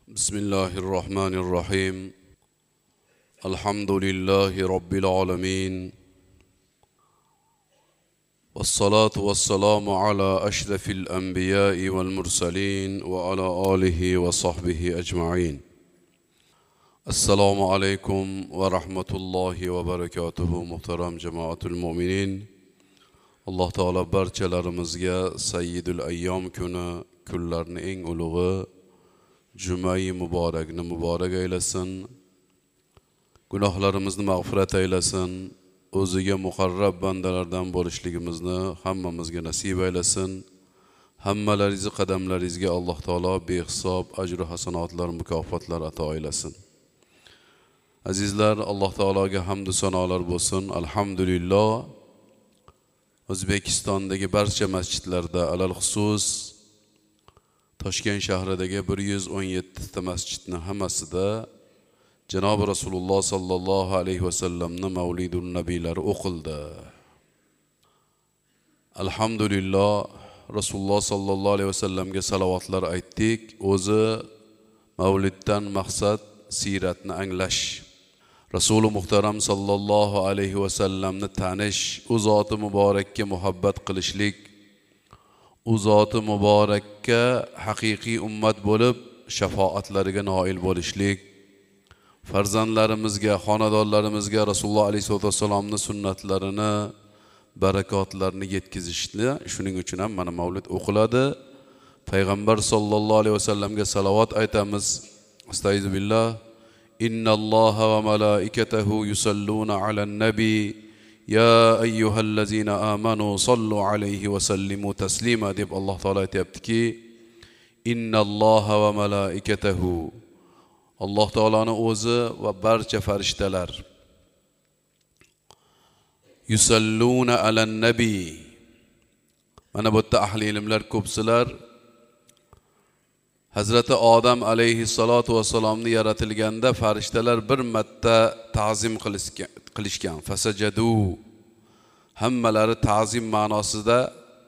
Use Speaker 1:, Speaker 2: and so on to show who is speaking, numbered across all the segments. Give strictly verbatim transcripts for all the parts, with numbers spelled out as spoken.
Speaker 1: بسم الله الرحمن الرحيم الحمد لله رب العالمين والصلاة والسلام على أشرف الأنبياء والمرسلين وعلى آله وصحبه أجمعين. السلام عليكم ورحمة الله وبركاته. محترم جماعة المؤمنين، الله تعالى barchalarimizga Sayyidul Ayyom kuni kunlarning eng ulug'i Cuma-i Muborakni muborak eylesin. Gunohlarimizni mag'firat eylesin. O'ziga muqarrab bandalardan bo'lishligimizni hammamizga nasib eylesin. Hammalaringizni qadamlaringizga Alloh taolo behisob ajr va hasanotlar, mukofotlar ato eylesin. Azizlar, Alloh taologa hamd va sanolar bo'lsin. Alhamdulillah. O'zbekistondagi barcha masjidlarda, alal xusus Toshkent shahridagi bir yuz o'n yetti ta masjidning hammasida Janob Rasululloh sallallohu alayhi va sallamning Mavlidun nabiylari o'qildi. Alhamdulillah, Rasululloh sallallohu alayhi va sallamga salovatlar aytdik. O'zi Mavliddan maqsad siyratni anglash. Rasuli muhtaram sallallohu alayhi va sallamni tanish, u zoti muborakka muhabbat qilishlik, u zoti muborakka haqiqiy ummat bo'lib shafoatlariga noil bo'lishlik, farzandlarimizga, xonadonlarimizga Rasululloh alayhisolatu vassalomning sunnatlarini, barakotlarini yetkazishni, shuning uchun ham mana Mavlid o'qiladi. Payg'ambar sallallohu alayhi vasallamga salovat aytamiz. Astagfirullah. Innalloha va malaikatahu yusalluna alan nabi ya ayyuhallazina amanu sallu alayhi va sallimu taslima deb Alloh taolo aytibdiki, innalloha va malaikatahu, Alloh taoloning o'zi va barcha farishtalar yusalluna alan nabi. Mana bu yerda ahli ilmlar ko'psilar Hazrati Odam alayhissalatu vassalomni yaratilganda farishtalar bir marta ta'zim qilishgan. Fasajadu. Hammalari ta'zim ma'nosida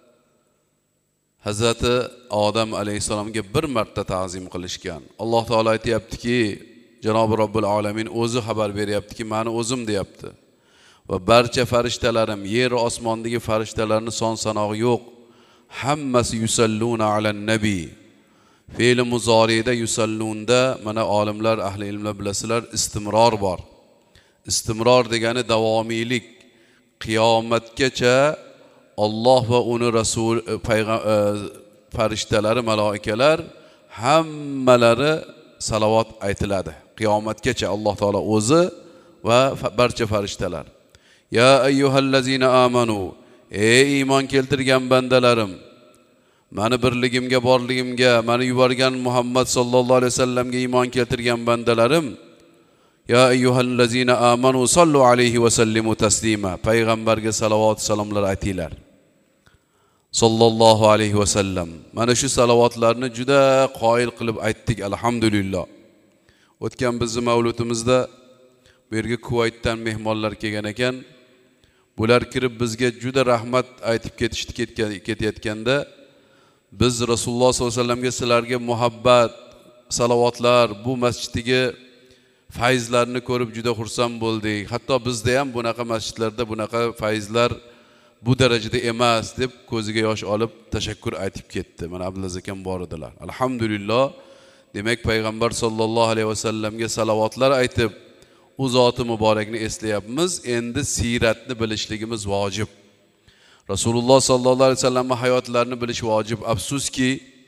Speaker 1: Hazrati Odam alayhissalomga bir marta ta'zim qilishgan. Alloh taolo aytayaptiki, Janob Robbil Alamin o'zi xabar beryaptiki, meni o'zim deyapti. Va barcha farishtalarim, yer va osmondagi farishtalarning son sanog'i yo'q. Hammasi yusalluna alan nabi. Fe'l muzorida yusallunda mana olimlar, ahli ilmlar bilasizlar, istimror bor. Istimror degani davomiylik. Qiyomatgacha Alloh va uni rasul payg'ambar farishtalari, malaikalar hammalari salovat aytiladi. Qiyomatgacha Alloh taolo o'zi va barcha farishtalar. Ya ayyuhallazina amanu, ey iymon keltirgan bandalarim, mani birligimga, borligimga, mani yuborgan Muhammad sallallohu alayhi vasallamga iymon keltirgan bandalarim, ya ayyuhallazina amanu sallu alayhi va sallimu taslima. Payg'ambarga salovat salomlar aytinglar. Sallallohu alayhi va sallam. Mana shu salovatlarni juda qoyil qilib aytdik, alhamdulillah. O'tgan bizning mavludimizda bu yerga Kuvaytdan mehmonlar kelgan ekan. Bular kirib bizga juda rahmat aytib ketishdi ketayotganda, biz Rasululloh sollallohu alayhi vasallamga, sizlarga muhabbat, salovatlar, bu masjiddagi fayzlarni ko'rib juda xursand bo'ldik. Hatto bizda ham bunaqa masjidlarda bunaqa fayzlar bu darajada emas deb ko'ziga yosh olib tashakkur aytib ketdi. Mana Abdulaziz akam bor edilar. Alhamdulillah. Demak, payg'ambar sallallohu alayhi vasallamga salovatlar aytib, u zoti muborakni eslayapmiz. Endi siyratni bilishligimiz vojib. Rasululloh sallallohu alayhi vasallamning hayotlarini bilish vojib. Afsuski,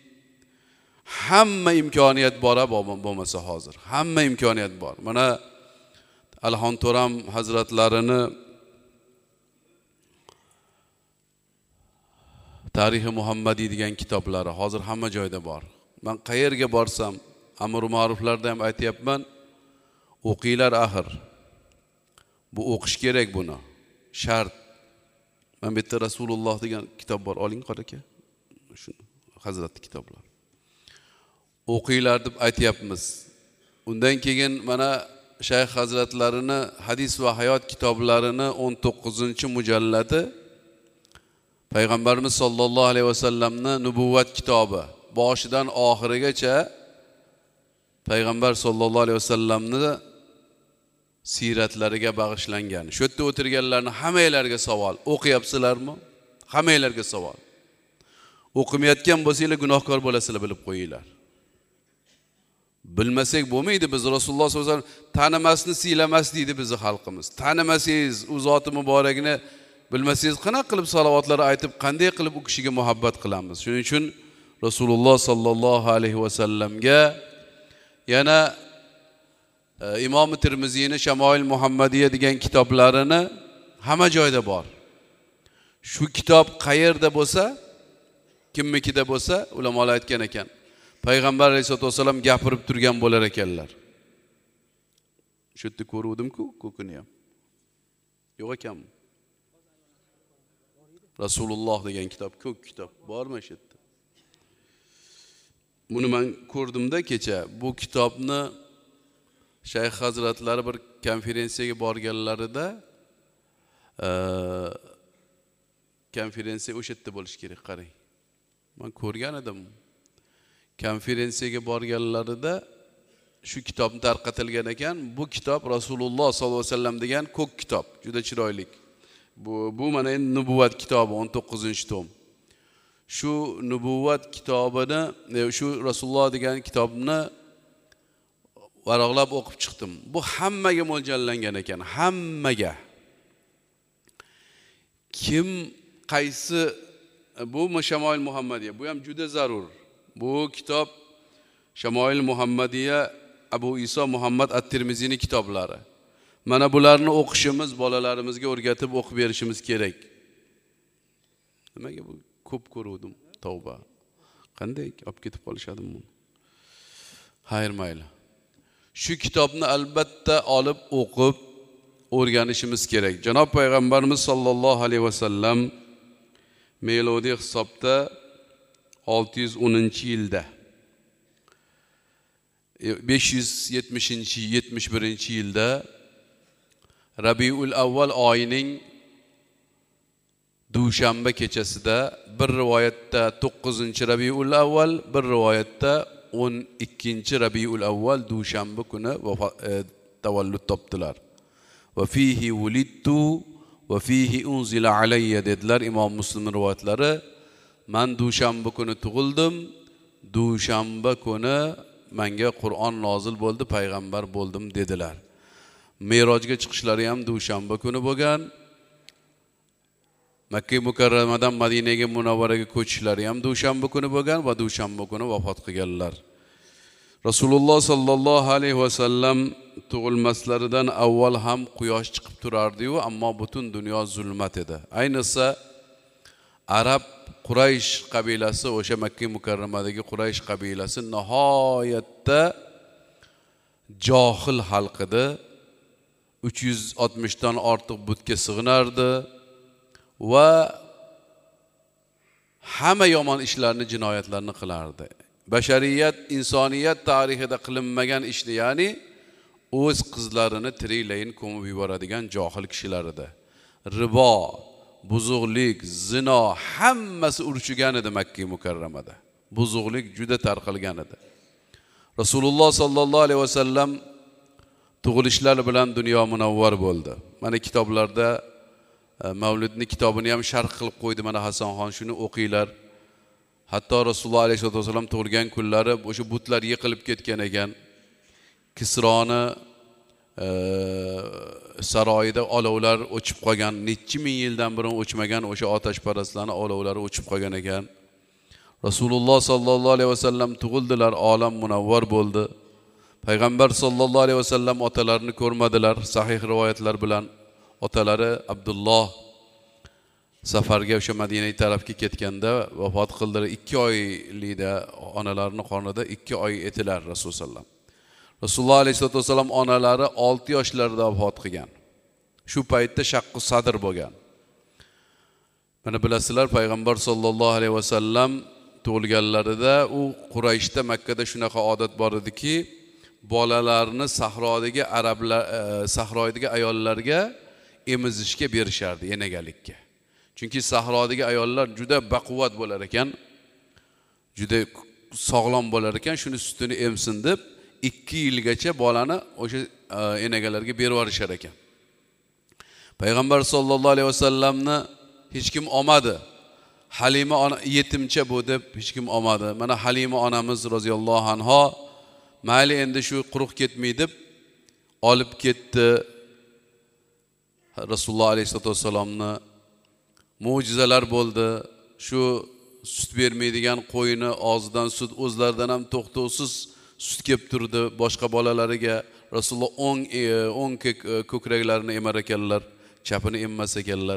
Speaker 1: hamma imkoniyat bor bo'lmasa hozir. Hamma imkoniyat bor. Mana Alhon To'ram hazratlarini Tarixi Muhammadiy degan kitoblari hozir hamma joyda bor. Men qayerga borsam, amr ma'ruflarda ham aytayapman, o'qinglar axir. Bu o'qish kerak buni. Shart. Men bu yerda Rasululloh degan kitob bor, oling qor aka. Shu hazrat kitoblar. O'qinglar deb aytayapmiz. Undan keyin mana Shayx hazratlarini hadis va hayot kitoblarini o'n to'qqizinchi mujalladi Payg'ambarimiz sollallohu alayhi vasallamning nubuvvat kitobi boshidan oxirigacha payg'ambar sollallohu alayhi vasallamni siyratlariga bag'ishlangan. Shu yerda o'tirganlarni hammanglarga savol, o'qiyapsizlarmi? Hammanglarga savol. O'qimayotgan bo'lsanglar gunohkor bo'lasizlar, bilib qo'yinglar. Bilmasak bo'lmaydi. Biz Rasululloh sollallohu alayhi vasallam tanimasni siylamas deydi bizni xalqimiz. Tanimasangiz u zoti muborakni bilmasangiz qanaqa qilib salovatlar aytib, qanday qilib u kishiga muhabbat qilamiz? Shuning uchun Rasululloh sollallohu alayhi vasallamga yana e, Imom Tirmiziyning Shamoil Muhammadiya degan kitoblarini hamma joyda bor. Shu kitob qayerda bo'lsa, kimnikida bo'lsa, ulamolar aytgan ekan, payg'ambar alayhisolatu vasallam gapirib turgan bo'lar ekanlar. Shu yerda ko'ruvdim-ku, ko'kini ham. Yo'q ekanmi? Rasululloh degan kitob, ko'k kitob bormi shu yerda? Buni men ko'rdimda kecha. Bu kitobni Shayx hazratlari bir konferensiyaga borganlarida, e, konferensiya o'sha yerda bo'lish kerak, qarang. Men ko'rgan edim. Konferensiyaga borganlarida shu kitobni tarqatilgan ekan. Bu kitob Rasululloh sollallohu alayhi vasallam degan ko'k kitob, juda chiroyli. Bu bu mana endi nubuvat kitobi o'n to'qqizinchi tom. Shu nubuvat kitobini, shu Rasululloh degan kitobni varaqlab o'qib chiqdim. Bu hammaga mo'ljallangan ekan, hammaga. Kim qaysi bu Shamoil Muhammadiya, bu ham juda zarur. Bu kitob Shamoil Muhammadiya Abu Iso Muhammad at-Tirmiziyning kitoblari. Mana bularni o'qishimiz, bolalarimizga o'rgatib o'qib berishimiz kerak. Nimaga bu ko'p ko'ruvdim, tavba. Qanday olib ketib qolishadimi buni? Xayr, mayli. Shu kitobni albatta olib o'qib o'rganishimiz kerak. Janob payg'ambarimiz sollallohu alayhi vasallam melodiy hisobda olti yuz o'ninchi yilda, besh yuz yetmishinchi yetmish birinchi yilda Rabiul Avval oyining dushanba kechasida, bir rivoyatda to'qqizinchi Rabiul Avval, bir rivoyatda o'n ikkinchi Rabiul Avval dushanba kuni e, tavallud topdilar. Va fihi wulidtu va fihi unzila alayya dedilar Imom Muslim rivoyatlari. Men dushanba kuni tug'ildim, dushanba kuni menga Qur'on nozil bo'ldi, payg'ambar bo'ldim dedilar. Merojga chiqishlari ham dushanba kuni bo'lgan. Makka mukarramadan Madinaga munavvaraga ko'chishlari ham dushanba kuni bo'lgan va dushanba kuni vafot qilganlar. Rasululloh sallallohu alayhi vasallam tug'ilmaslaridan avval ham quyosh chiqib turardi-yu, ammo butun dunyo zulmat edi. Ayniqsa Arab Quraysh qabilasi, o'sha Makka mukarramadagi Quraysh qabilasi nihoyatda johil xalq edi. uch yuz oltmish dan ortiq butga sig'inardi va hamma yomon ishlarni, jinoyatlarni qilardi. Bashariyat, insoniyat tarixida qilinmagan ishni, ya'ni o'z qizlarini tiriklayin ko'mib yuboradigan johil kishilar edi. Ribo, buzuqlik, zino hammasi urchigan edi Makka mukarramada. Buzuqlik juda tarqalgan edi. Rasululloh sallallohu alayhi vasallam tug'ilishlar bilan dunyo munavvar bo'ldi. Mana kitoblarda Mavlidning kitobini ham sharh qilib qo'ydi. Mana Hasanxon, shuni o'qinglar. Hatto Rasululloh alayhisolatu vasallam tug'ilgan kunlari o'sha butlar yiqilib ketgan ekan. Kisroni e, saroyida olovlar o'chib qolgan, necha ming yildan beri o'chmagan o'sha otashparastlarning olovlari o'chib qolgan ekan. Rasululloh sallallohu alayhi vasallam tug'ildilar, olam munavvar bo'ldi. Payg'ambar sallallohu alayhi vasallam otalarini ko'rmadilar. Sahih rivoyatlar bilan otalari Abdulloh safarga o'sha Madina tarafga ketganda vafot qildilar. ikki oylikda onalarining qornida ikki oy etilar Rasululloh sallam. Rasululloh alayhisolatu vasallam onalari olti yoshlarida vafot qilgan. Shu paytda shaqqu sadr bo'lgan. Mana bilasizlar, payg'ambar sallallohu alayhi vasallam tug'ilganlarida u Qurayshda, Makkada shunaqa odat bor ediki, bolalarni sahrodagi arablar, e, sahrodagi ayollarga emizishga berishardi, enagalikka. Chunki sahrodagi ayollar juda baquvvat bo'lar ekan, juda sog'lom bo'lar ekan, shuni sutini emsin deb ikki yilgacha bolani o'sha enagalarga berib yuborishar ekan. Payg'ambar sollallohu alayhi vasallamni hech kim olmadi. Halima ona yetimcha bu deb hech kim olmadi. Mana Halima onamiz roziyallohu anha mayli endi shu quruq ketmaydi deb olib ketdi. Rasululloh alayhisolatu vasallamni mo'jizalar bo'ldi. Shu sut bermaydigan qo'yini og'zidan sut o'zlaridan ham to'xtovsiz sut kelib turdi. Boshqa bolalariga Rasululloh o'ng o'ng ko'kraklarini emar ekanlar, chapini emmas ekanlar.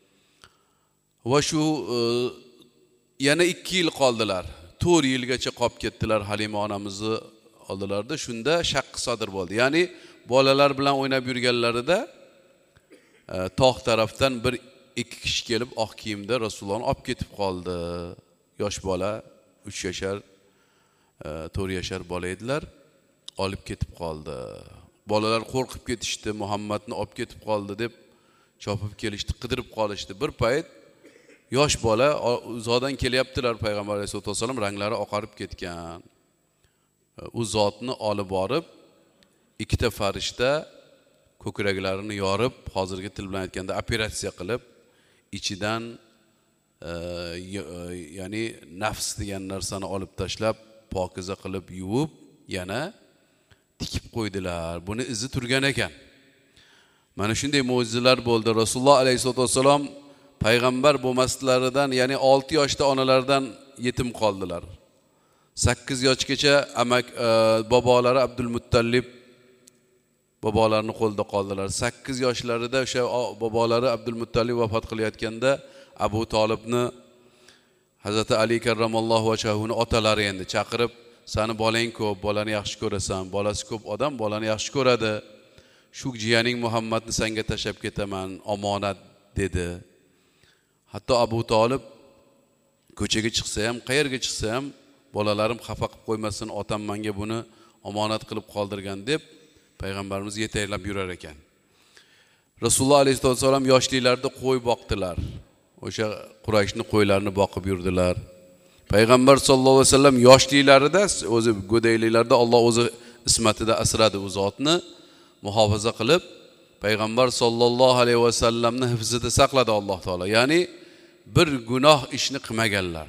Speaker 1: Va shu yana ikki yil qoldilar. to'rt yilgacha qolib ketdilar Halima onamizni oldilarida. Shunda shaq sodir bo'ldi. Ya'ni bolalar bilan o'ynab yurganlarida tog' tarafdan bir ikki kishi kelib oq kiyimda Rasulullohni olib ketib qoldi. Yosh bola, uch yashar, to'rt yashar bola edilar. Olib ketib qoldi. Bolalar qo'rqib ketishdi, Muhammadni olib ketib qoldi deb chopib kelishdi, qidirib qolishdi. Bir payt yosh bola uzoqdan kelyaptilar, Payg'ambar sollallohu alayhi vasallam ranglari oqarib ketgan. U zotni olib borib ikkita farishta ko'kraklarini yorib, hozirgi til bilan aytganda operatsiya qilib, ichidan e, ya'ni nafs degan narsani olib tashlab, pokiza qilib yuvib, yana tikib qo'ydilar. Buni izi turgan ekan. Mana shunday mo'jizalar bo'ldi. Rasululloh alayhisolatu vasallam payg'ambar bo'lmaslaridan, ya'ni olti yoshda onalardan yetim qoldilar. sakkiz yoshgacha amak e, bobolari Abdul Muttallib bobolarning qo'lida qoldilar. sakkiz yoshlarida o'sha bobolari Abdul Muttallib vafot qilayotganda Abu Talibni Hazrati Ali karramallohu vajhuni otalari endi chaqirib, "Sani bolang ko'p, bolani yaxshi ko'rasan, bolasi ko'p odam bolani yaxshi ko'radi. Shu jiyaning Muhammadni senga tashlab ketaman, omonat" dedi. Hatto Abu Talib ko'chaga chiqsa ham, qayerga chiqsa ham bolalarim xafa qilib qo'ymasin, otam menga buni omonat qilib qoldirgan deb payg'ambarimiz yetaklab yurar ekan. Rasululloh alayhisolatu vasallam yoshliklarida qo'y boqdilar. O'sha Qurayshning qo'ylarini boqib yurdilar. Payg'ambar sollallohu alayhi vasallam yoshliklarida, o'zi go'dayliklarda Alloh o'zi ismatida asradi u zotni, muhofaza qilib, payg'ambar sollallohu alayhi vasallamni hifzida saqladi Alloh taolo. Ya'ni bir gunoh ishni qilmaganlar.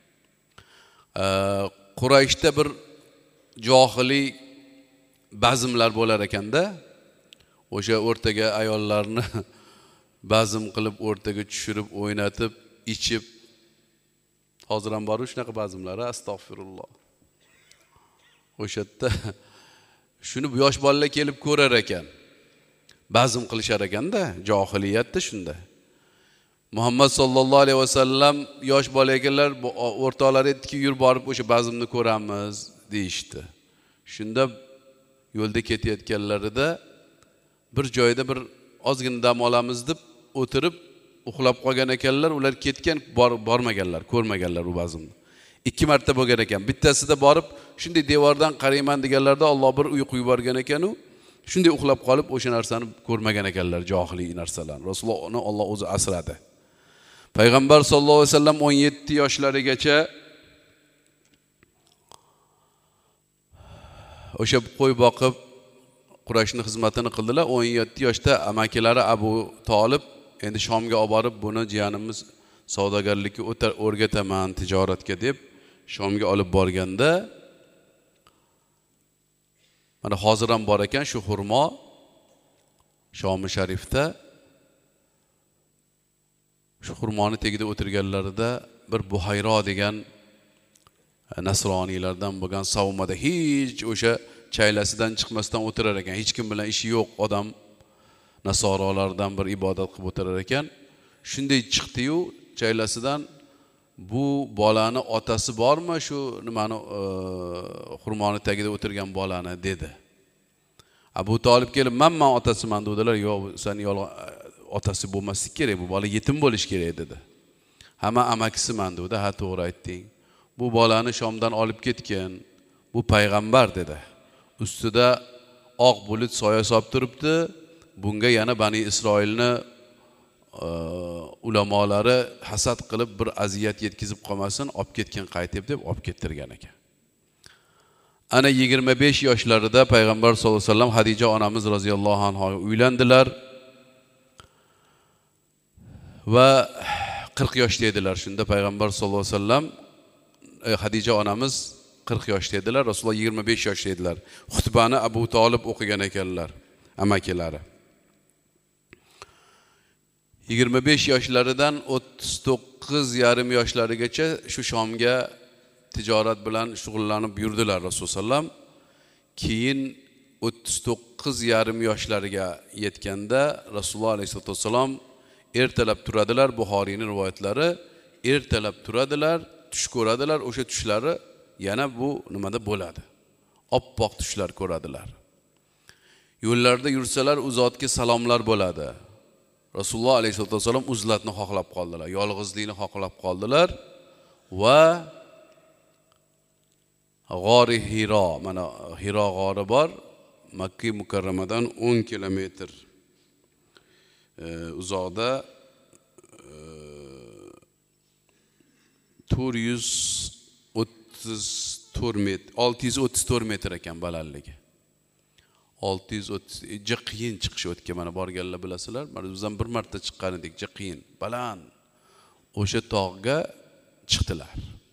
Speaker 1: Qurayshda bir johiliy bazmlar bo'lar ekanda, o'sha o'rtaga ayollarni bazm qilib, o'rtaga tushirib, o'ynatib, ichib, hozir ham bor shunaqa bazmlar, astag'firulloh. O'sha yerda shuni yosh bolalar kelib ko'rar ekan. Bazm qilishar ekanda, johiliyatda shunda. Muhammad sallallohu alayhi vasallam yosh bola ekanlar, o'rtoqlari aytdiki, "Yur borib o'sha bazmni ko'ramiz" deyishdi. Shunda yo'lda ketayotganlarida bir joyda bir ozgina dam olamiz deb o'tirib uxlab qolgan ekanlar. Ular ketgan, bor, bormaganlar, ko'rmaganlar u bazmni. Ikki marta bo'lgan ekan. Bittasida borib shunday devordan qarayman deganlarda Alloh bir uyqu yuborgan ekan u. Shunday uxlab qolib o'sha narsani ko'rmagan ekanlar, johiliy narsalarni. Rasulullohni Alloh o'zi asradi. Payg'ambar sollallohu alayhi vasallam o'n yetti yoshlarigacha o'sha qo'y boqib Qurayshning xizmatini qildilar. o'n yetti yoshda amakilari Abu Talib endi Shomga olib borib, buni jiyanimiz savdogarlikka o'rgataman, tijoratga deb Shomga olib borganda, mana hozir ham bor ekan shu xurmo Shomi Sharifda. Shu xurmoni tagida o'tirganlarida bir Buhayro degan nasroniylardan bo'lgan savmada hech o'sha chaylasidan chiqmasdan o'tirar ekan. Hech kim bilan ishi yo'q odam, nasorolardan bir ibodat qilib o'tirar ekan. Shunday chiqdi-yu chaylasidan, "Bu bolani otasi bormi, shu nimani xurmoni tagida o'tirgan bolani?" dedi. Abu Talib kelib, "Men men otasiman" dedilar. "Yo'q, sen yolg'on, otasi bo'lmaslik kerak, bu bola yetim bo'lish kerak" dedi. "Hamma amakisiman" dedi. "Ha, to'g'ri aytding. Bu bolani Shomdan olib ketgan, bu payg'ambar" dedi. "Ustida oq bulut soya solib turibdi. Bunga yana Bani Isroilni ulamolari hasad qilib bir aziyat yetkazib qolmasin, olib ketgan qaytib" deb olib kettirgan ekan. ana yigirma besh yoshlarida payg'ambar sollallohu alayhi vasallam Hadija onamiz roziyallohu anha uylandilar va qirq yoshda edilar. Shunda payg'ambar sollallohu alayhi vasallam Hadija onamiz qirq yoshda edilar, Rasululloh yigirma besh yoshda edilar. Xutbani Abu Talib o'qigan ekanlar, amakilari. yigirma besh yoshlaridan o'ttiz to'qqiz yarim yoshlarigacha shu Shomga tijorat bilan shug'ullanib yurdilar Rasululloh sallam. Keyin o'ttiz to'qqiz yarim yoshlariga yetganda Rasululloh alayhisolatu vasallam ertalab turadilar, Buxoriyning rivoyatlari, ertalab turadilar, tush ko'radilar, o'sha tushlari yana bu nimada bo'ladi. Oppoq tushlar ko'radilar. Yo'llarda yursalar u zotga salomlar bo'ladi. Rasululloh alayhisolatu vasallam uzlatni xohlab qoldilar, yolg'izlikni xohlab qoldilar va G'ori Hiro, mana Hiro g'ori bor, Makka mukarramadan o'n kilometr uzoqda, to'rt yuz o'ttiz to'rt metr, olti yuz o'ttiz to'rt metr ekan balandligi. olti yuz o'ttiz juda qiyin chiqish o'tga, mana borganlar bilasizlar. Mana bizdan bir marta chiqqan edik, juda qiyin, baland. O'sha tog'ga chiqdilar.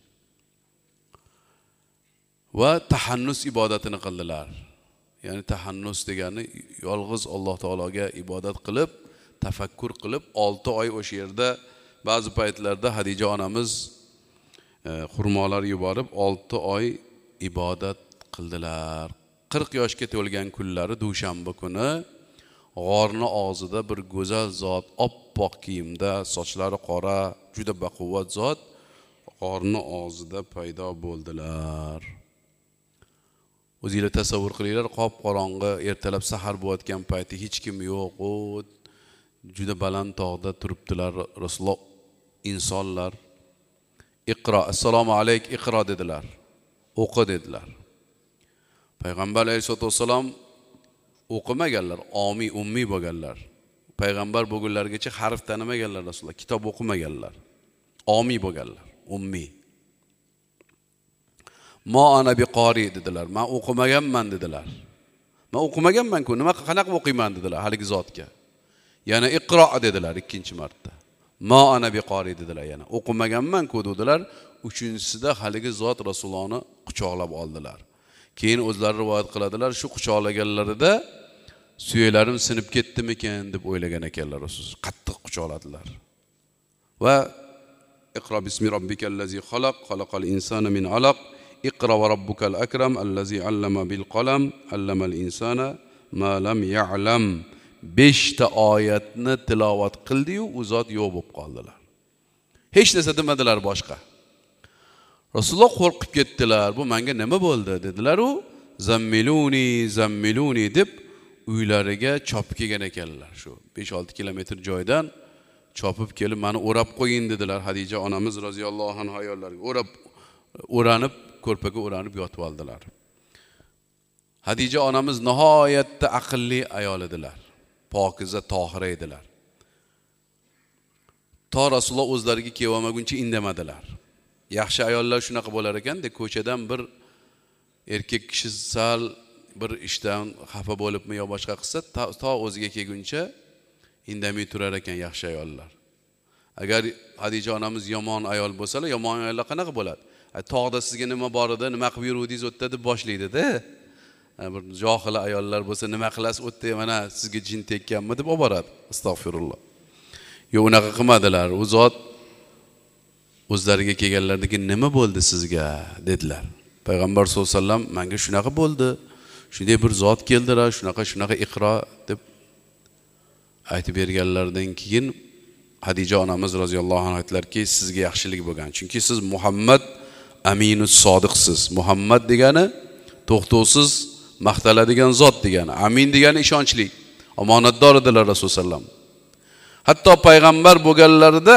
Speaker 1: Va tahannus ibodatini qildilar. Ya'ni tahannus degani yolg'iz Alloh taologa ibodat qilib, tafakkur qilib, olti oy o'sha yerda ba'zi paytlarda Hadija onamiz xurmolar yuborib olti oy ibodat qildilar. qirq yoshga to'lgan kunlari dushanba kuni g'orning og'zida bir go'zal zot, oppoq kiyimda, sochlari qora, juda baquvvat zot g'orning og'zida paydo bo'ldilar. O'zingizlar tasavvur qilinglar, qop qorong'i, ertalab sahar bo'layotgan payti hech kim yo'q, u juda baland tog'da turibdilar. Rasululloh insonlar Iqro, assalomu alayk, iqro dedilar. O'qi dedilar. Payg'ambar alayhisolatu vasallam o'qimaganlar, omiy, ummiy bo'lganlar. Payg'ambar bo'lganlargacha harf tanimaganlar Rasululloh, kitob o'qimaganlar. Omiy bo'lganlar, ummiy. Ma ana biqori dedilar. Men o'qimaganman dedilar. Men o'qimaganman-ku, nima qanaqa o'qiyman dedilar haligi zotga. Yana iqro dedilar ikkinchi marta. Ma ana biqori dedilar yana. O'qimaganman-ku dedilar. Uchinchisida haligi zot Rasulullohni quchoqlab oldilar. Keyin o'zlari rivoyat qiladilar, shu quchoqlaganlarida suyaklarim sinib ketdimikan deb o'ylagan ekanlar Rasululloh. Qattiq quchoqladilar. Va iqro bismi robbikallazi xalaq, xalaqal insana min alaq, iqro va robbukal akram allazi allama bil qalam, allamal insana ma lam ya'lam. besh ta oyatni tilovat qildi-yu, u zot yo'q bo'lib qoldilar. Hech narsa demadilar boshqa. Rasululloh qo'rqib ketdilar. Bu menga nima bo'ldi dedilar u. Zammiluni, zammiluni deb uylariga chopib kelgan ekanlar. Shu besh olti kilometr joydan chopib kelib meni o'rab qo'ying dedilar. Hadija onamiz roziyallohu anha ayollarga o'rab o'ranib, ko'rpaga o'ranib yotib oldilar. Hadija onamiz nihoyatda aqlli ayol edilar. Pokiza, tohira edilar. To Rasululloh o'zlariga kelmaguncha indamadilar. Yaxshi ayollar shunaqa bo'lar ekan-da, ko'chadan bir erkak kishi sal bir ishdan xafa bo'libmi yo boshqa qilsa, to o'ziga kelguncha indamay turar ekan yaxshi ayollar. Agar Hadija onamiz yomon ayol bo'lsalar, yomon ayollar qanaqa bo'ladi? Tog'da sizga nima bor edi, nima qilib yuruvdingiz o'tda deb boshlaydi-da. Bir johil ayollar bo'lsa, nima qilasiz o'tda, mana sizga jin tekkanmi deb olib boradi. Astagfirulloh. Yo, unaqa qilmadilar. U zot o'zlariga kelganlardagi nima bo'ldi sizga dedilar. Payg'ambar sollallohu alayhi vasallam menga shunaqa bo'ldi. Shunday bir zot keldilar, shunaqa shunaqa iqro deb aytib berganlardan keyin Hadija onamiz roziyallohu anha aytlarki, sizga yaxshilik bo'lgan. Chunki siz Muhammad aminus sodiqsiz. Muhammad degani to'xtovsiz maqtaladigan zot degani. Amin degani ishonchli, omonatdor edilar Rasululloh sallam. Hatto payg'ambar bo'lganlarida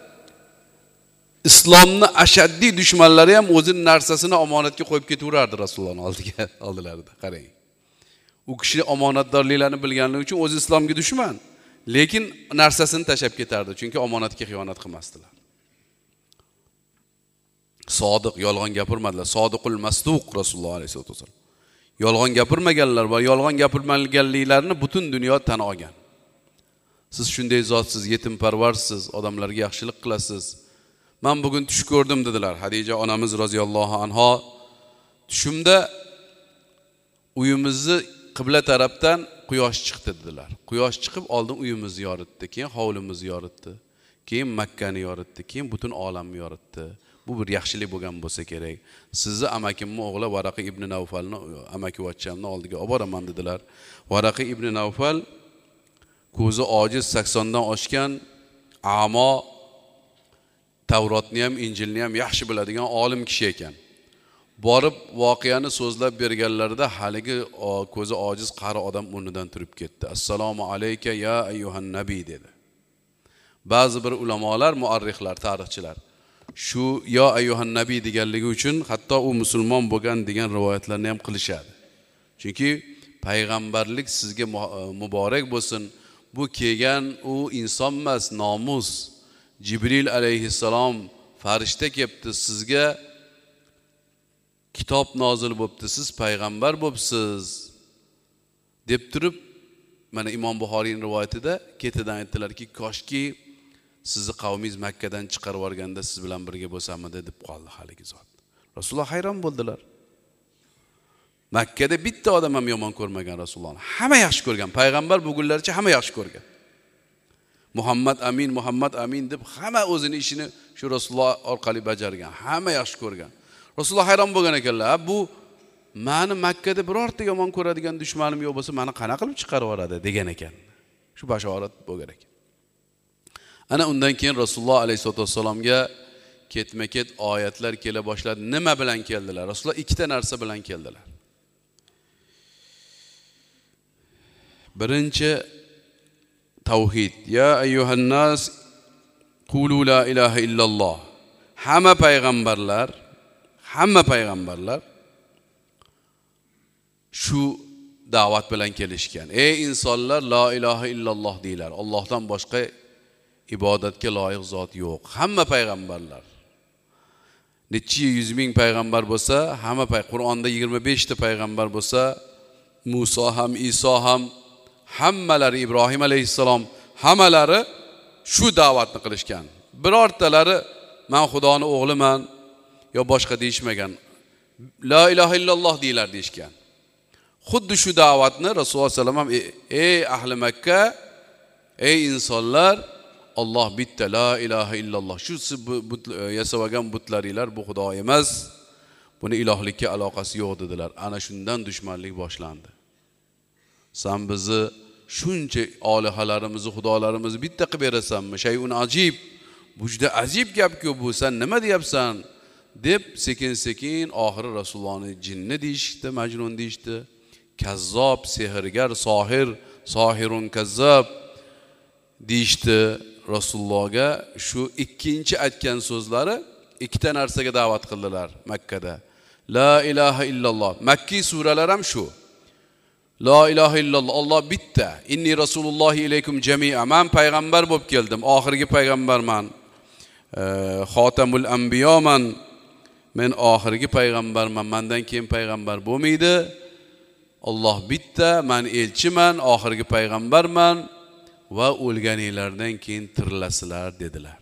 Speaker 1: islomni ashaddiy dushmanlari ham o'zining narsasini omonatga qo'yib ketaverardi Rasulullohning oldiga, oldilarida. Qarang. U kishi omonatdorliklarni bilganligi uchun o'zi islomga dushman, lekin narsasini tashab ketardi, chunki omonatga xiyonat qilmasdilar. Sodiq, yolg'on gapirmadilar. Sodiqul masduq Rasululloh alayhisolatu vasallam. Yolg'on gapirmaganlar va yolg'on gapirmaganliklarini butun dunyo tan olgan. Siz shunday zotsiz, yetimparvarsiz, odamlarga yaxshilik qilasiz. Men bugun tush ko'rdim dedilar. Hadija onamiz roziyallohu anha tushimda uyimizni qibla tarafdan quyosh chiqdi dedilar. Quyosh chiqib oldin uyimizni yoritdi, keyin hovlimizni yoritdi, keyin Makkani yoritdi, keyin butun olamni yoritdi. Bu bir yaxshilik bo'lgan bo'lsa kerak. Sizni amakimning o'g'li Varaqa ibn Nawfalni amakivachchamni oldiga olib boraman dedilar. Varaqa ibn Nawfal ko'zi ojiz, sakson dan oshgan, amo, Tavrotni ham, Injilni ham yaxshi biladigan olim kishi ekan. Borib voqeani so'zlab berganlarida haligi ko'zi ojiz qari odam o'rnidan turib ketdi. Assalomu alayka ya ayyuhan nabiy dedi. Ba'zi bir ulamolar, muarrixlar, tarixchilar shu yo ayyuhan nabiy deganligi uchun hatto u musulmon bo'lgan degan rivoyatlarni ham qilishadi. Chunki payg'ambarlik sizga muborak bo'lsin. Bu kelgan u inson emas, nomus. Jibril alayhissalom farishta kelibdi, sizga kitob nozil bo'libdi, siz payg'ambar bo'libsiz deb turib, mana Imom Buxoriyning rivoyatida ketidan aytdilarki, koshki sizni qavmingiz Makkadan chiqarib yuborganda siz bilan birga bo'lsamdi deb qoldi haligi zot. Rasululloh hayron bo'ldilar. Makkada bitta odam ham yomon ko'rmagan Rasulullohni. Hamma yaxshi ko'rgan, payg'ambar bo'lgunlaricha hamma yaxshi ko'rgan. Muhammad amin, Muhammad amin deb hamma o'zining ishini shu Rasululloh orqali bajargan, hamma yaxshi ko'rgan. Rasululloh hayron bo'lgan ekanlar. Bu meni Makkada birorta yomon ko'radigan dushmanim yo'q bo'lsa, meni qana qilib chiqarib yuboradi degan ekan. Shu bashorat bo'lgan ekan. Ana undan keyin Rasululloh alayhisolatu vasallamga ketma-ket oyatlar kela boshladi. Nima bilan keldilar? Rasululloh ikkita narsa bilan keldilar. Birinchi tavhid. Ya ayyuhan nas qulu la ilaha illalloh. Hamma payg'ambarlar, hamma payg'ambarlar shu da'vat bilan kelishgan. Ey insonlar, la ilaha illalloh deylar. Allohdan boshqa ibodatga loyiq zot yo'q. Hamma payg'ambarlar. Necha yuz ming payg'ambar bo'lsa, hamma payg'ambar, Qur'onda yigirma besh ta payg'ambar bo'lsa, Musa ham, Iso ham, hammalari, Ibrohim alayhissalom, hammalari shu da'vatni qilishgan. Birortalari men Xudoning o'g'liman yo boshqa deyishmagan. La ilaha illalloh deylar deyishgan. Xuddi shu da'vatni Rasululloh sollallohu alayhi vasallam, ey ahli Makka, ey insonlar, Alloh bitta, la ilaha illalloh. Shu siz yasagan butlaringlar bu Xudo emas. Buni ilohlikka aloqasi yo'q dedilar. Ana shundan dushmanlik boshlandi. Sen bizni shuncha olihalarimizni, xudolarimizni bitta qilib berasanmi? Shay'un ajib. Bu juda ajib gap-ku bu. Sen nima deyapsan? deb sekin-sekin oxiri Rasulullohni jinni deyishdi, majnun deyishdi. Kazzob, sehrgar, sohir, sohirun kazzab deyishdi. Rasulullohga shu ikkinchi aytgan so'zlari ikkita narsaga da'vat qildilar Makkada. La ilaha illalloh. Makki suralar ham shu. La ilaha illalloh. Alloh bitta. Inni rasulullohi ilaykum jami'a. Men payg'ambar bo'lib keldim. Oxirgi payg'ambarman. Xotamul anbiyoman. Men oxirgi payg'ambarman. Mendan keyin payg'ambar bo'lmaydi. Alloh bitta. Men elchiman, oxirgi payg'ambarman. Va o'lganinglardan keyin tirilasizlar dedilar.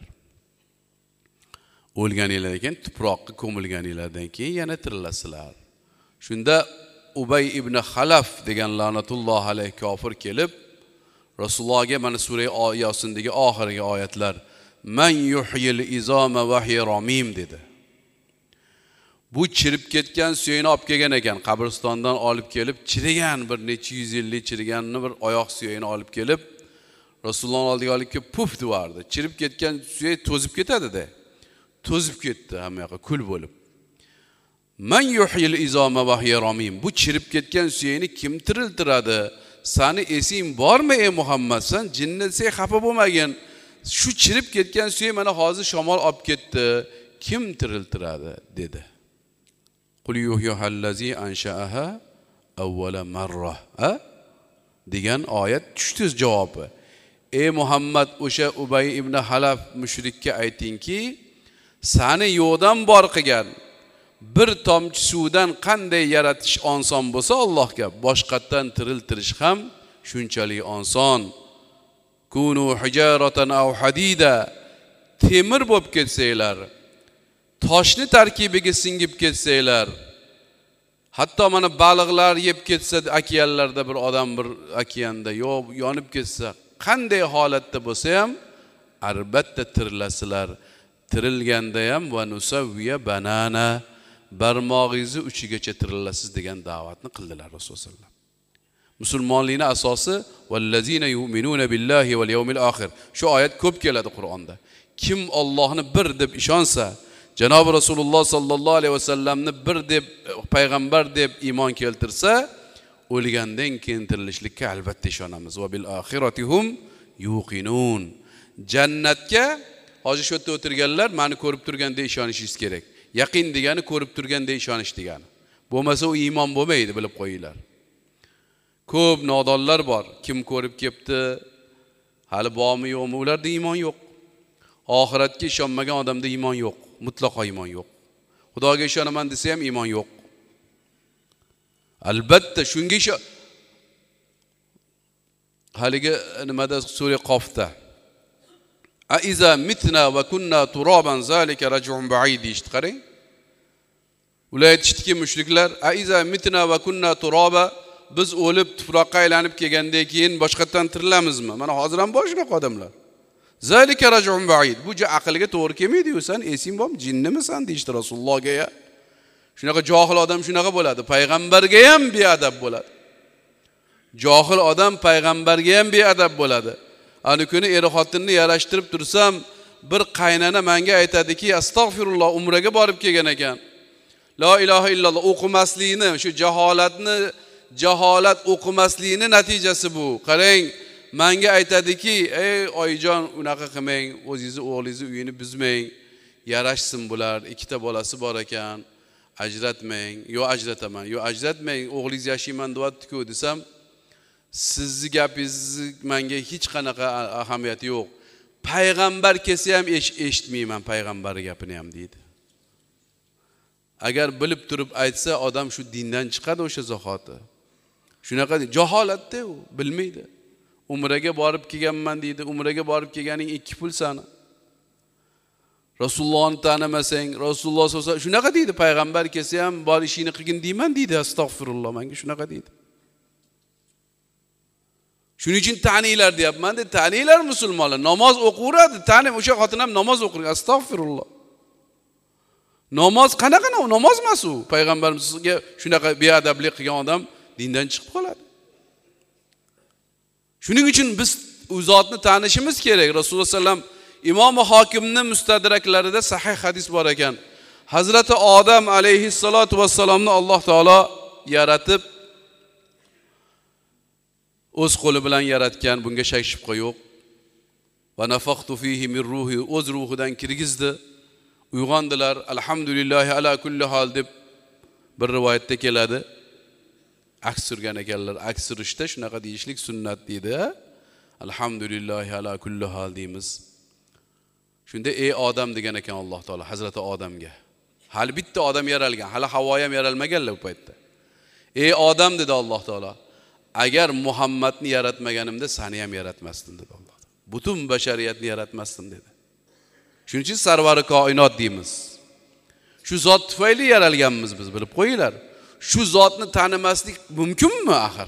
Speaker 1: O'lganinglardan keyin tuproqqa ko'milganinglardan keyin yana tirilasizlar. Shunda Ubay ibn Xalaf degan la'natulloh alayhi kofir kelib Rasulullohga mana sura Yosindagi oxirgi oyatlar Man yuhyil izama va hiya ramim dedi. Bu chirib ketgan suyakni olib kelgan ekan, qabristondan olib kelib chirigan bir necha yuz yillik chiriganni bir oyoq suyakni olib kelib Rasulullohning oldiga olib kelib puf devardi. Chirib ketgan suyak to'zib ketadi-da. To'zib ketdi hamma yoqqa kul bo'lib. Man yuhyil izama va hiya ramim. Bu chirib ketgan suyakni kim tiriltiradi? Sani esing bormi ey Muhammad? Sen jinnatga xafa bo'lmagin. Shu chirib ketgan suyak mana hozir shamol olib ketdi. Kim tiriltiradi dedi. Qul yuhyihallazi ansha'aha awwala marra. Ha? degan oyat tushdi javobi. Ey Muhammad, o'sha Ubay ibn Halaf mushrikka aytingki, Seni yo'qdan bor qilgan bir tomchi suvdan qanday yaratish oson bo'lsa Allohga, boshqatdan tiriltirish ham shunchalik oson. Kunu hijaratan aw hadida, temir bo'lib ketsanglar, toshni tarkibiga singib ketsanglar, hatto mana baliqlar yeb ketsa, okeanlarda bir odam bir okeanda yonib ketsa, qanday holatda bo'lsa ham albatta tirilasizlar. Tirilganda ham va nusavviya banana, barmog'ingizni uchigacha tirilasiz degan da'vatni qildilar Rasululloh sollallohu alayhi vasallam. Musulmonlikning asosi vallazina yu'minuna billahi val yawmil oxir. Shu oyat ko'p keladi Qur'onda. Kim Allohni bir deb ishonsa, Janob Rasululloh sallallohu alayhi vasallamni bir deb payg'ambar deb iymon keltirsa, o'lgandan keyin tirilishlikka albatta ishonamiz. Va bil oxiratihum yuqinun. Jannatga hozir shu yerda o'tirganlar meni ko'rib turganda ishonishingiz kerak. Yaqin degani ko'rib turganda ishonish degani. Bo'lmasa u iymon bo'lmaydi, bilib qo'yinglar. Ko'p nodonlar bor. Kim ko'rib kelibdi, hali bormi yo'qmi, ularda iymon yo'q. Oxiratga ishonmagan odamda iymon yo'q. Mutlaqo iymon yo'q. Xudoga ishonaman desa ham iymon yo'q. Albatta shunga ishon. Haligi nimada sura Qofda A iza mitna va kunna turaban zalika raj'un ba'id deyishdi. Qarang. Ular aytishdiki mushriklar, a iza mitna va kunna turaba, biz o'lib tuproqqa aylanib kelgandan keyin boshqatdan tirilamizmi? Mana hozir ham bor shunaqa odamlar. Zalika raj'un ba'id. Bu aqlga to'g'ri kelmaydi-yu, sen esing bormi, jinnimisan deyishdi Rasulullohga ya. Shunaqa johil odam shunaqa bo'ladi, payg'ambarga ham beadab bo'ladi. Johil odam payg'ambarga ham beadab bo'ladi. Ani kuni er xotinni yarashtirib tursam, bir qaynana menga aytadiki, astag'firulloh, umraga borib kelgan ekan. La ilaha illalloh o'qimaslikni, shu jaholatni, jaholat o'qimaslikni natijasi bu. Qarang, menga aytadiki, ey oyijon, unaqa qilmang, o'zingizni o'g'lingizni uyini buzmang, yarashsin bular, ikkita bolasi bor ekan, ajratmang, yo ajrataman, yo ajratmang, o'g'lingiz yashayman deyapti-ku desam, sizni gapingiz menga hech qanaqa ahamiyati yo'q. Payg'ambar kelsa ham eshitmayman payg'ambar gapini ham deydi. Agar bilib turib aytsa, odam shu dindan chiqadi o'sha zahoti. Shunaqa jaholatda u, bilmaydi. Umraga borib kelganman deydi. Umraga borib kelganing ikki pul sana. Rasulullohni tanimasang, Rasululloh solsa shunaqa deydi, payg'ambar kelsa ham bor ishini qilgin deyman deydi. Astag'firulloh, menga shunaqa deydi. Shuning uchun taninglar deyapman, deb taninglar musulmonlar, namoz o'qiradi, tanim o'sha xotin ham namoz o'qir. Astag'firulloh. Namoz qanaqa namoz emas u? Payg'ambarimizga shunaqa beadablik qilgan odam dindan chiqib qoladi. Shuning uchun biz u zotni tanishimiz kerak. Rasululloh sallam Imom Hokimning mustadraklarida sahih hadis bor ekan. Hazrati Odam alayhissalatu vassalomni Alloh taolo yaratib o'z qo'li bilan yaratgan, bunga shak shubha yo'q. Va nafaqtu fihi min ruhi, o'z ruhidan kirgizdi. Uyg'ondilar, alhamdulillah ala kulli hol deb bir rivoyatda keladi. Aks surgan ekanlar, aks surishda shunaqa deyishlik sunnat deydi. Alhamdulillah ala kulli hol deymiz. Shunda ey odam degan ekan Alloh taolo Hazrati Odamga. Hali bitta odam yaralgan, hali Havo ham yaralmaganlar bu paytda. Ey odam dedi Alloh taolo, agar Muhammadni yaratmaganimda seni ham yaratmasdim dedi Alloh. Butun bashariyatni yaratmasdim dedi. Shuning uchun sarvari koinot deymiz. Shu zot tufayli yaralganmiz biz, bilib qo'yinglar. Shu zotni tanimaslik mumkinmi axir?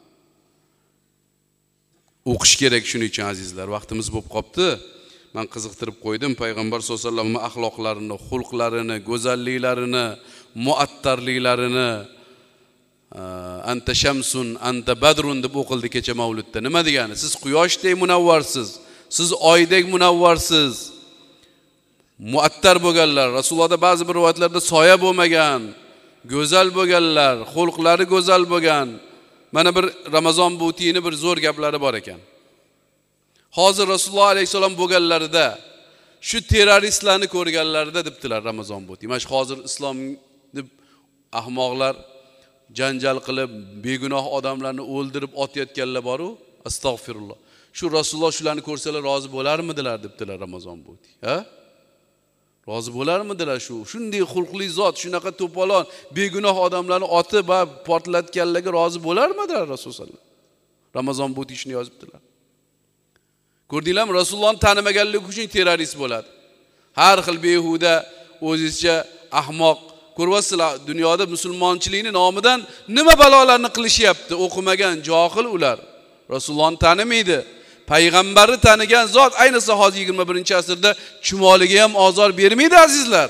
Speaker 1: O'qish kerak shuning uchun azizlar. Vaqtimiz bo'lib qopti. Men qiziqtirib qo'ydim payg'ambar sollallohu alayhi vasallam axloqlarini, xulqlarini, go'zalliklarini, muattarliklarini. Anta shamsun, anta badrun deb o'qildi kecha Mavludda. Nima degani? Siz quyoshdek munavvarsiz, siz oydek munavvarsiz. Muattar bo'lganlar. Rasulullohda ba'zi bir rivoyatlarda soya bo'lmagan, go'zal bo'lganlar, xulqlari go'zal bo'lgan. Mana bir Ramazon Butiyni bir zo'r gaplari bor ekan. Hozir Rasululloh alayhisalom bo'lganlarida shu terroristlarni ko'rganlarida debdilar Ramazon Buti. Mana hozir islom deb ahmoqlar janjal qilib, begunoh odamlarni o'ldirib otayotganlar bor-ku, astag'firulloh. Shu Rasululloh shularni ko'rsalar rozi bo'larmidilar debdilar Ramazon Buti. Ha? Rozi bo'larmidilar shu? Shunday xulqli zot, shunaqa to'polon, begunoh odamlarni otib va portlatganlarga rozi bo'larmidilar Rasululloh sallallohu alayhi vasallam? Ramazon bu ishni yozibdilar. Ko'rdinglarmi? Rasulullohni tanimaganlik uchun terrorist bo'ladi. Har xil behuda, o'zizcha ahmoq. Ko'ryapsizlar, dunyoda musulmonchilikning nomidan nima balolarni qilishyapti? O'qimagan johil ular. Rasulullohni tanimaydi. Payg'ambarni tanigan zot, ayniqsa hozir yigirma birinchi asrda chumoliga ham ozor bermaydi azizlar.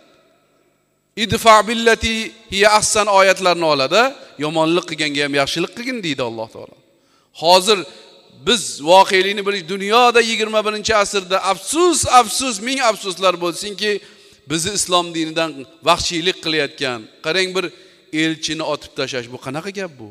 Speaker 1: Idfa billati hiya ahsan oyatlarini oladi. Yomonlik qilganga ham yaxshilik qilgin deydi Alloh taolo. Hozir biz voqelikni bilish, dunyoda yigirma birinchi asrda afsus, afsus, ming afsuslar bo'lsinki, bizni islom dinidan vahshiylik qilayotgan, qarang bir elchini otib tashlash, bu qanaqa gap bu?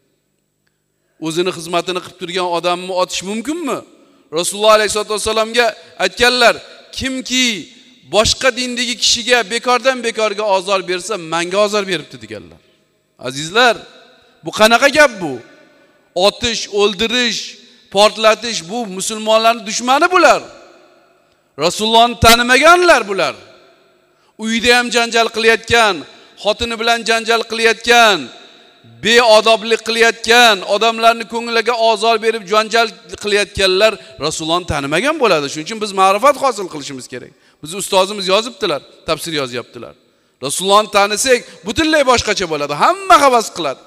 Speaker 1: O'zini xizmatini qilib turgan odamni otish mumkinmi? Rasululloh alayhisolatu vasallamga aytganlar, kimki boshqa dindagi kishiga bekordan bekorga ozor bersa, menga ozor beribdi deganlar. Azizlar, bu qanaqa gap bu? Otish, o'ldirish, portlatish, bu musulmonlarning dushmani bular. Rasulullohni tanimaganlar bular. Uyda ham janjal qilayotgan, xotini bilan janjal qilayotgan, beodoblik qilayotgan, odamlarni ko'ngliga ozor berib janjal qilayotganlar Rasulullohni tanimagan bo'ladi. Shuning uchun biz ma'rifat hosil qilishimiz kerak. Biz ustozimiz yozibdilar, tafsir yozyaptilar. Rasulullohni tanisak, butunlay boshqacha bo'ladi. Hamma havas qiladi.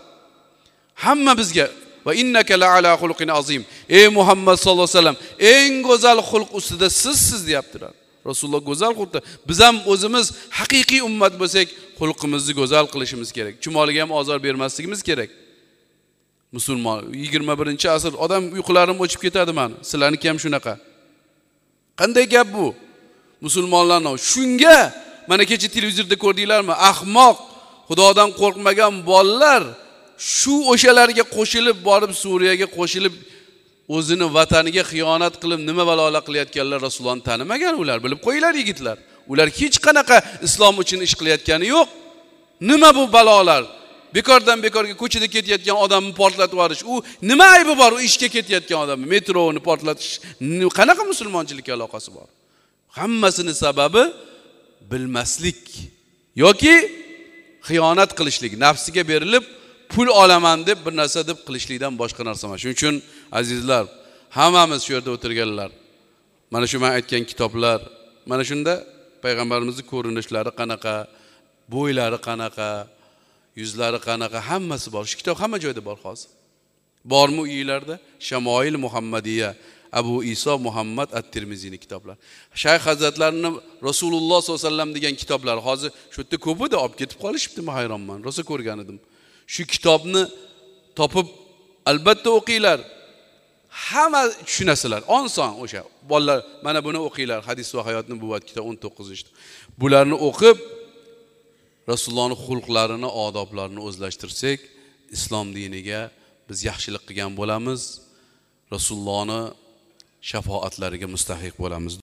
Speaker 1: Hamma bizga va innaka la ala xulqin azim. Ey Muhammad sallallohu alayhi vasallam, eng go'zal xulq ustida sizsiz deyaptilar. Rasululloh go'zal xulqda. Biz ham o'zimiz haqiqiy ummat bo'lsak, xulqimizni go'zal qilishimiz kerak. Chumoliga ham ozor bermasligimiz kerak. Musulmon yigirma birinchi asr odam uyqularim o'chib ketadi mana. Sizlarniki ham shunaqa. Qanday gap bu? Musulmonlarning shunga mana kecha televizorda ko'rdinglarmi? Ahmoq, Xudodan qo'rqmagan bolalar shu o'shalarga qo'shilib borib Suriyaga qo'shilib o'zini vataniga xiyonat qilib nima balolar qilayotganlar Rasulullohni tanimagan ular. Bilib qo'yinglar yigitlar. Ular hech qanaqa islom uchun ish qilayotgani yo'q. Nima bu balolar? Bekordan bekorga ko'chada ketayotgan odamni portlatib yuborish. U nima aybi bor u ishga ketayotgan odamni metroni portlatish? Qanaqa musulmonchilikka aloqasi bor? Hammasini sababi bilmaslik yoki xiyonat qilishlik, nafsiga berilib pul olaman deb bir narsa deb qilishlikdan boshqa narsa emas. Shuning uchun azizlar, hammamiz shu yerda o'tirganlar, mana shu men aytgan kitoblar, mana shunda payg'ambarimizning ko'rinishlari qanaqa, bo'ylari qanaqa, yuzlari qanaqa, hammasi bor. Shu kitob hamma joyda bor hozir. Bormi uyinglarda? Shamoil Muhammadiya, Abu Iso Muhammad at-Tirmiziyning kitoblar. Shayx hazratlarining Rasululloh sollallohu alayhi vasallam degan kitoblar hozir shu yerda ko'p edi, olib ketib qolishibdimi, hayronman. Rosa ko'rgan edim. Shu kitobni topib albatta o'qinglar. Hamma tushunasizlar. Oson o'sha. Bolalar mana buni o'qinglar. Hadis va hayot nubuvat kitob o'n to'qqizinchi. Bularni o'qib Rasulullohning xulqlarini, odoblarini o'zlashtirsak, islom diniga biz yaxshilik qilgan bo'lamiz. Rasulullohning shafoatlariga mustahiq bo'lamiz.